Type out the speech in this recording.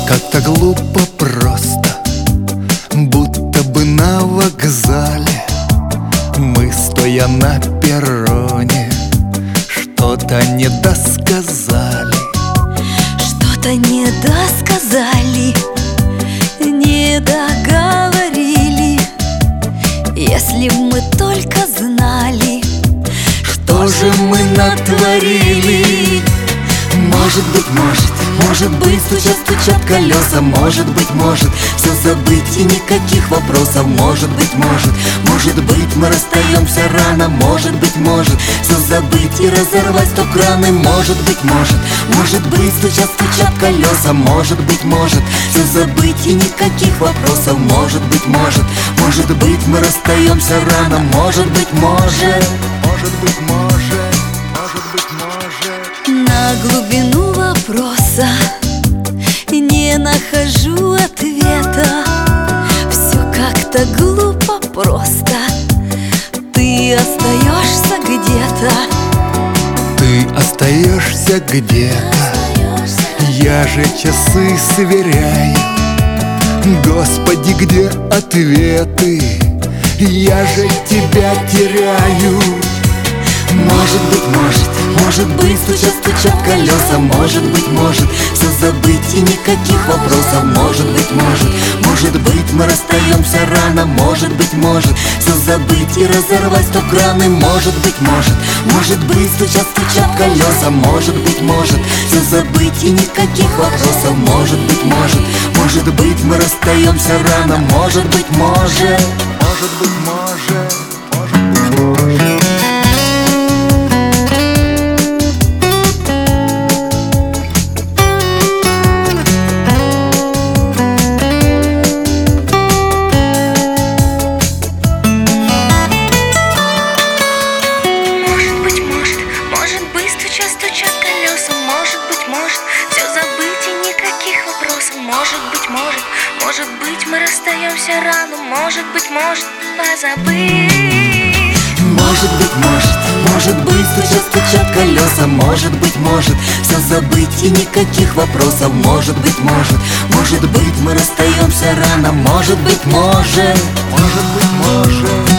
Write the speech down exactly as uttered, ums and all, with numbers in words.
Как-то глупо просто, будто бы на вокзале мы, стоя на перроне, что-то недосказали. Что-то недосказали, не договорили. Если б мы только знали, что же мы натворили. Может быть, может, может быть, стучат, стучат колеса. Может быть, может, все забыть и никаких вопросов. Может быть, может, может быть, мы расстаемся рано. Может быть, может, все забыть и разорвать сто краны. Может быть, может, может быть, стучат, стучат колеса. Может быть, может, все забыть и никаких вопросов. Может быть, может, может быть, мы расстаемся рано. Может быть, может, может быть, может, может быть, может. На глубину вопроса не нахожу ответа. Все как-то глупо просто. Ты остаешься где-то. Ты остаешься где-то. Я же часы сверяю. Господи, где ответы? Я же тебя теряю. Может быть, может, может быть, стучат, стучат колеса. Может быть, может, все забыть и никаких вопросов. Может быть, может, может быть, мы расстаемся рано. Может быть, может, все забыть и разорвать сто краны. Может быть, может, может быть, стучат, стучат колеса. Может быть, может, все забыть и никаких вопросов. Может быть, может, может быть, мы расстаемся рано. Может быть, может, может быть, может, может быть, может. Может быть, может, может быть, мы расстаемся рано. Может быть, может, позабыть. Может быть, может, может быть, стучат, стучат колеса. Может быть, может, все забыть и никаких вопросов. Может быть, может, может быть, мы расстаемся рано. Может быть, может, может быть, может.